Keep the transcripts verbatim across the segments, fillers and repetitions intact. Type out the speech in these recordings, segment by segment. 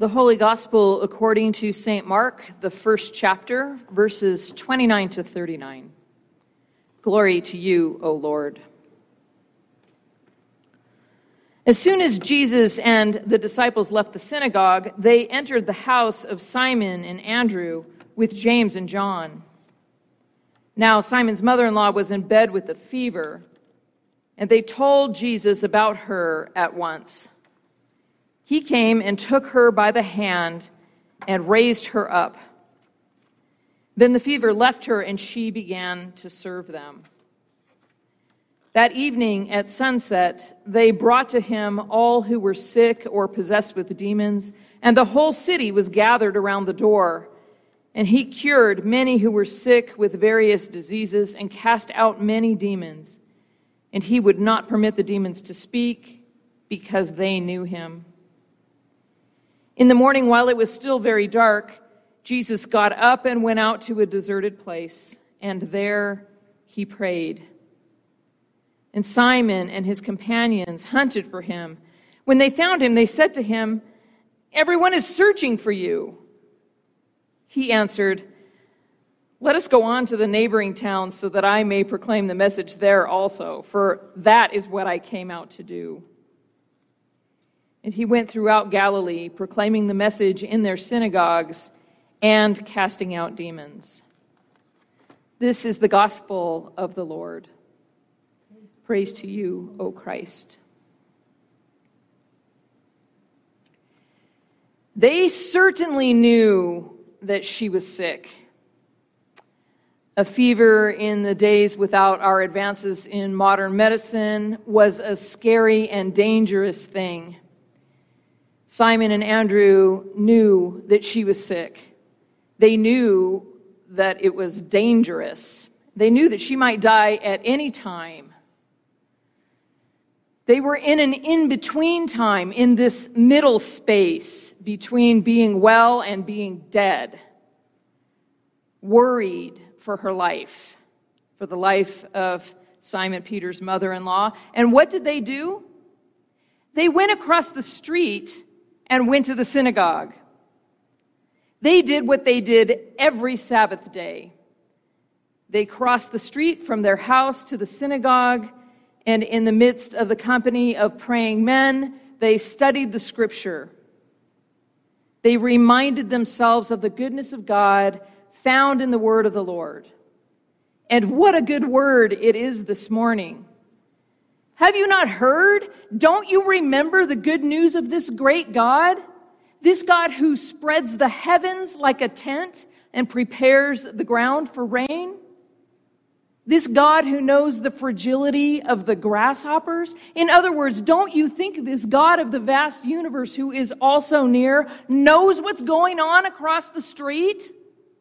The Holy Gospel according to Saint Mark, the first chapter, verses twenty-nine to thirty-nine. Glory to you, O Lord. As soon as Jesus and the disciples left the synagogue, they entered the house of Simon and Andrew with James and John. Now Simon's mother-in-law was in bed with a fever, and they told Jesus about her at once. He came and took her by the hand and raised her up. Then the fever left her, and she began to serve them. That evening at sunset, they brought to him all who were sick or possessed with demons, and the whole city was gathered around the door. And he cured many who were sick with various diseases and cast out many demons. And he would not permit the demons to speak because they knew him. In the morning, while it was still very dark, Jesus got up and went out to a deserted place, and there he prayed. And Simon and his companions hunted for him. When they found him, they said to him, "Everyone is searching for you." He answered, "Let us go on to the neighboring towns so that I may proclaim the message there also, for that is what I came out to do." And he went throughout Galilee, proclaiming the message in their synagogues and casting out demons. This is the gospel of the Lord. Praise to you, O Christ. They certainly knew that she was sick. A fever in the days without our advances in modern medicine was a scary and dangerous thing. Simon and Andrew knew that she was sick. They knew that it was dangerous. They knew that she might die at any time. They were in an in-between time, in this middle space between being well and being dead, worried for her life, for the life of Simon Peter's mother-in-law. And what did they do? They went across the street and went to the synagogue. They did what they did every Sabbath day. They crossed the street from their house to the synagogue, and in the midst of the company of praying men, they studied the scripture. They reminded themselves of the goodness of God found in the word of the Lord. And what a good word it is this morning. Have you not heard? Don't you remember the good news of this great God? This God who spreads the heavens like a tent and prepares the ground for rain? This God who knows the fragility of the grasshoppers? In other words, don't you think this God of the vast universe who is also near knows what's going on across the street?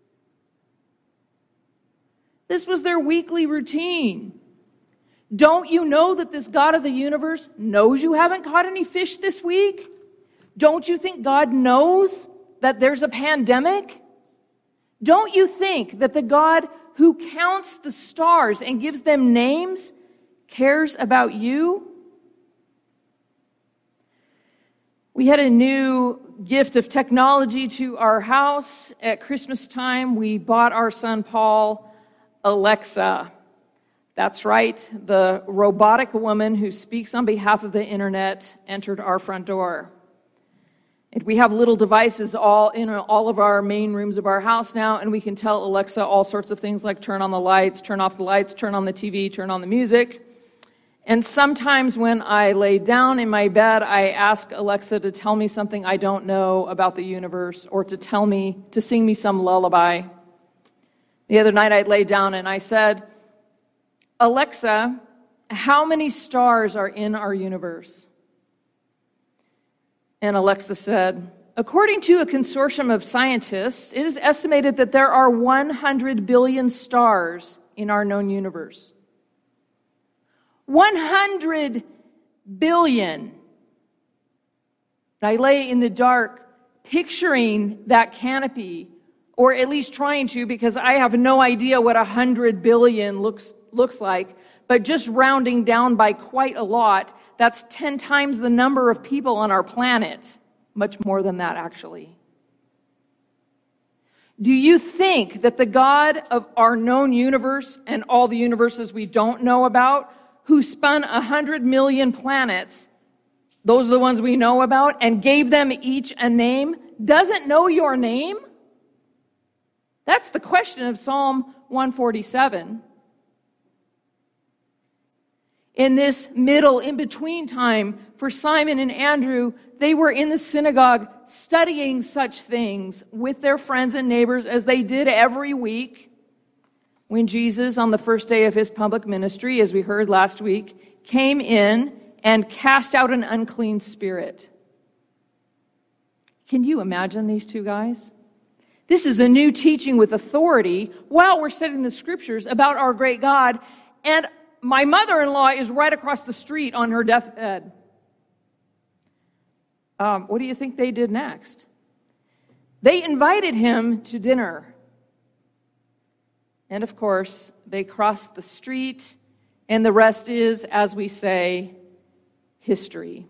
This was their weekly routine. Don't you know that this God of the universe knows you haven't caught any fish this week? Don't you think God knows that there's a pandemic? Don't you think that the God who counts the stars and gives them names cares about you? We had a new gift of technology to our house at Christmas time. We bought our son Paul Alexa. That's right, the robotic woman who speaks on behalf of the internet entered our front door. And we have little devices all in all of our main rooms of our house now, and we can tell Alexa all sorts of things like turn on the lights, turn off the lights, turn on the T V, turn on the music. And sometimes when I lay down in my bed, I ask Alexa to tell me something I don't know about the universe, or to tell me, to sing me some lullaby. The other night I lay down and I said, "Alexa, how many stars are in our universe?" And Alexa said, "According to a consortium of scientists, it is estimated that there are one hundred billion stars in our known universe." one hundred billion. I lay in the dark picturing that canopy, or at least trying to, because I have no idea what one hundred billion looks looks like, but just rounding down by quite a lot, that's ten times the number of people on our planet, much more than that, actually. Do you think that the God of our known universe and all the universes we don't know about, who spun a hundred million planets, those are the ones we know about, and gave them each a name, doesn't know your name? That's the question of Psalm one forty-seven. In this middle, in-between time for Simon and Andrew, they were in the synagogue studying such things with their friends and neighbors as they did every week when Jesus, on the first day of his public ministry, as we heard last week, came in and cast out an unclean spirit. Can you imagine these two guys? This is a new teaching with authority while we're studying the scriptures about our great God, and my mother-in-law is right across the street on her deathbed. Um, what do you think they did next? They invited him to dinner. And of course, they crossed the street, and the rest is, as we say, history.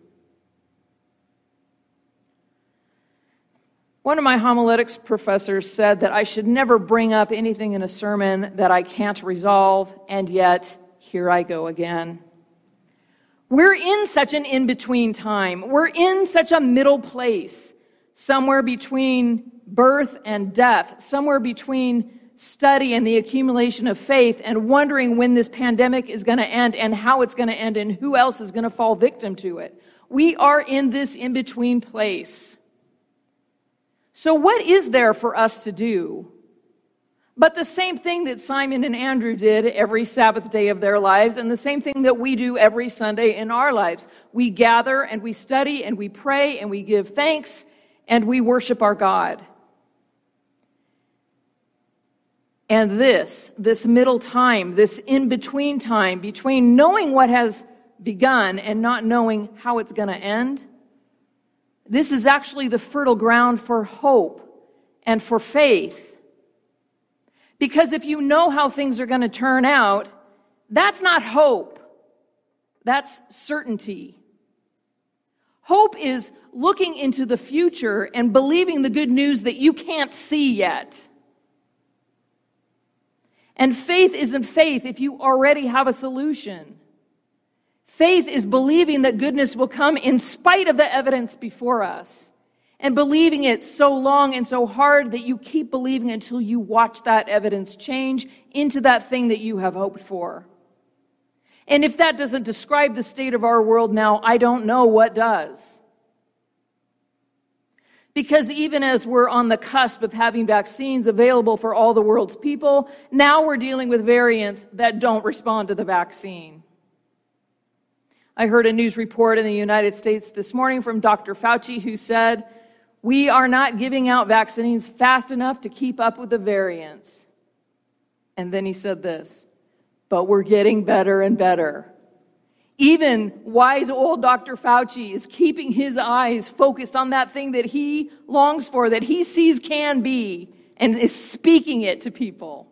One of my homiletics professors said that I should never bring up anything in a sermon that I can't resolve, and yet here I go again. We're in such an in-between time. We're in such a middle place, somewhere between birth and death, somewhere between study and the accumulation of faith, and wondering when this pandemic is going to end and how it's going to end and who else is going to fall victim to it. We are in this in-between place. So what is there for us to do? But the same thing that Simon and Andrew did every Sabbath day of their lives, and the same thing that we do every Sunday in our lives. We gather and we study and we pray and we give thanks and we worship our God. And this, this middle time, this in-between time between knowing what has begun and not knowing how it's going to end, this is actually the fertile ground for hope and for faith. Because if you know how things are going to turn out, that's not hope. That's certainty. Hope is looking into the future and believing the good news that you can't see yet. And faith isn't faith if you already have a solution. Faith is believing that goodness will come in spite of the evidence before us. And believing it so long and so hard that you keep believing until you watch that evidence change into that thing that you have hoped for. And if that doesn't describe the state of our world now, I don't know what does. Because even as we're on the cusp of having vaccines available for all the world's people, now we're dealing with variants that don't respond to the vaccine. I heard a news report in the United States this morning from Doctor Fauci who said, "We are not giving out vaccines fast enough to keep up with the variants." And then he said this, "But we're getting better and better." Even wise old Doctor Fauci is keeping his eyes focused on that thing that he longs for, that he sees can be, and is speaking it to people.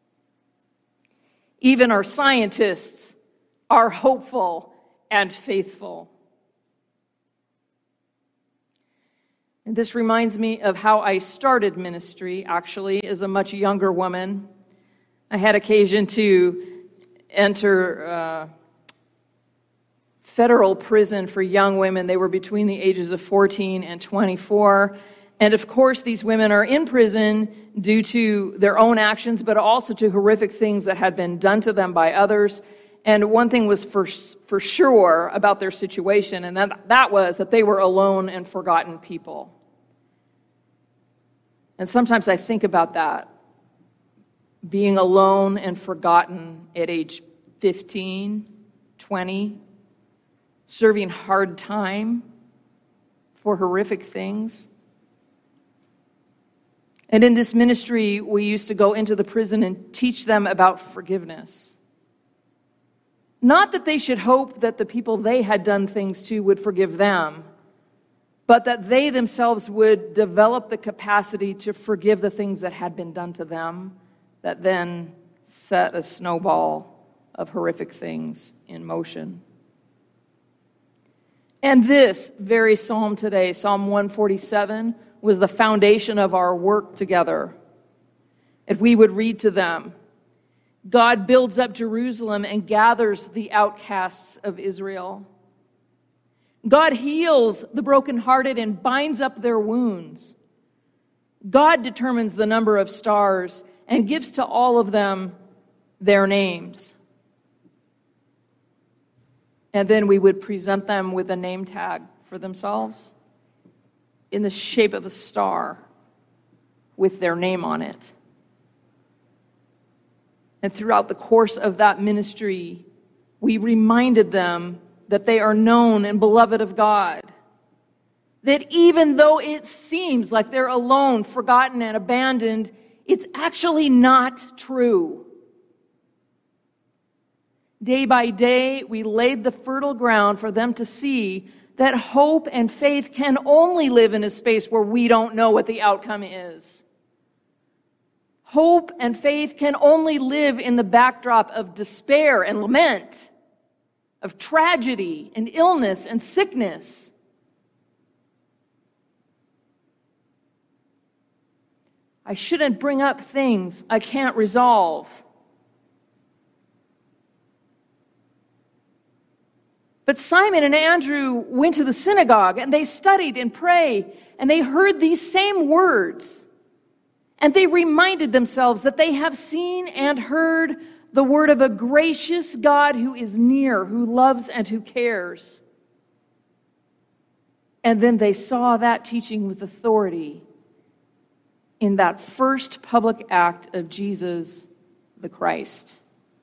Even our scientists are hopeful and faithful. And this reminds me of how I started ministry, actually, as a much younger woman. I had occasion to enter uh, federal prison for young women. They were between the ages of fourteen and twenty-four. And of course, these women are in prison due to their own actions, but also to horrific things that had been done to them by others. And one thing was for, for sure about their situation, and that, that was that they were alone and forgotten people. And sometimes I think about that, being alone and forgotten at age fifteen, twenty, serving hard time for horrific things. And in this ministry, we used to go into the prison and teach them about forgiveness. Not that they should hope that the people they had done things to would forgive them, but that they themselves would develop the capacity to forgive the things that had been done to them, that then set a snowball of horrific things in motion. And this very psalm today, Psalm one forty-seven, was the foundation of our work together. If we would read to them, God builds up Jerusalem and gathers the outcasts of Israel. God heals the brokenhearted and binds up their wounds. God determines the number of stars and gives to all of them their names. And then we would present them with a name tag for themselves in the shape of a star with their name on it. And throughout the course of that ministry, we reminded them that they are known and beloved of God. That even though it seems like they're alone, forgotten, and abandoned, it's actually not true. Day by day, we laid the fertile ground for them to see that hope and faith can only live in a space where we don't know what the outcome is. Hope and faith can only live in the backdrop of despair and lament, of tragedy and illness and sickness. I shouldn't bring up things I can't resolve. But Simon and Andrew went to the synagogue and they studied and prayed and they heard these same words. And they reminded themselves that they have seen and heard the word of a gracious God who is near, who loves and who cares. And then they saw that teaching with authority in that first public act of Jesus the Christ.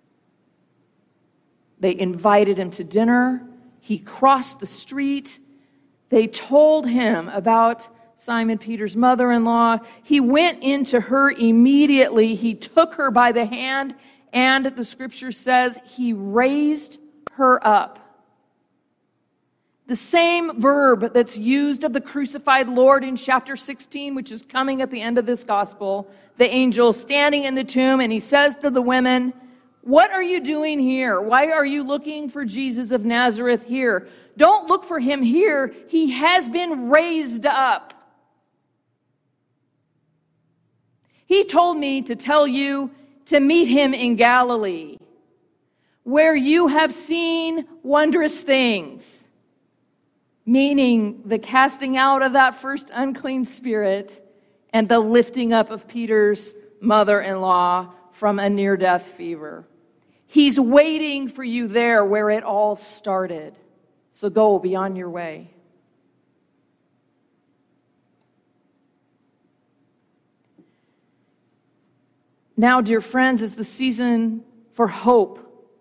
They invited him to dinner. He crossed the street. They told him about Simon Peter's mother-in-law. He went into her immediately. He took her by the hand, and the scripture says he raised her up. The same verb that's used of the crucified Lord in chapter sixteen, which is coming at the end of this gospel. The angel standing in the tomb, and he says to the women, "What are you doing here? Why are you looking for Jesus of Nazareth here? Don't look for him here. He has been raised up. He told me to tell you to meet him in Galilee, where you have seen wondrous things," meaning the casting out of that first unclean spirit and the lifting up of Peter's mother-in-law from a near-death fever. He's waiting for you there where it all started. So go, be on your way. Now, dear friends, is the season for hope.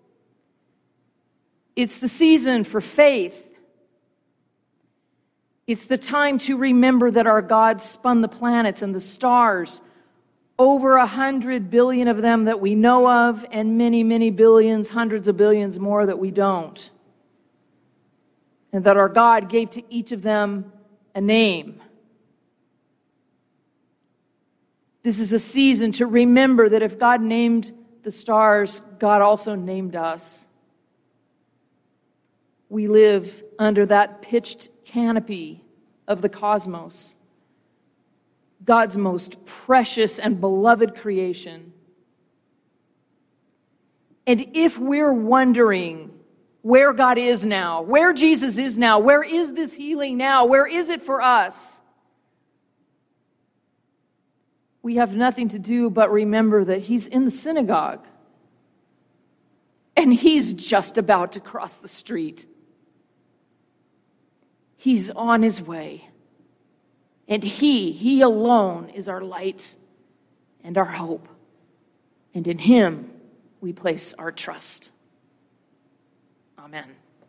It's the season for faith. It's the time to remember that our God spun the planets and the stars, over a hundred billion of them that we know of, and many, many billions, hundreds of billions more that we don't. And that our God gave to each of them a name. This is a season to remember that if God named the stars, God also named us. We live under that pitched canopy of the cosmos, God's most precious and beloved creation. And if we're wondering where God is now, where Jesus is now, where is this healing now, where is it for us? We have nothing to do but remember that he's in the synagogue. And he's just about to cross the street. He's on his way. And he, he alone is our light and our hope. And in him we place our trust. Amen.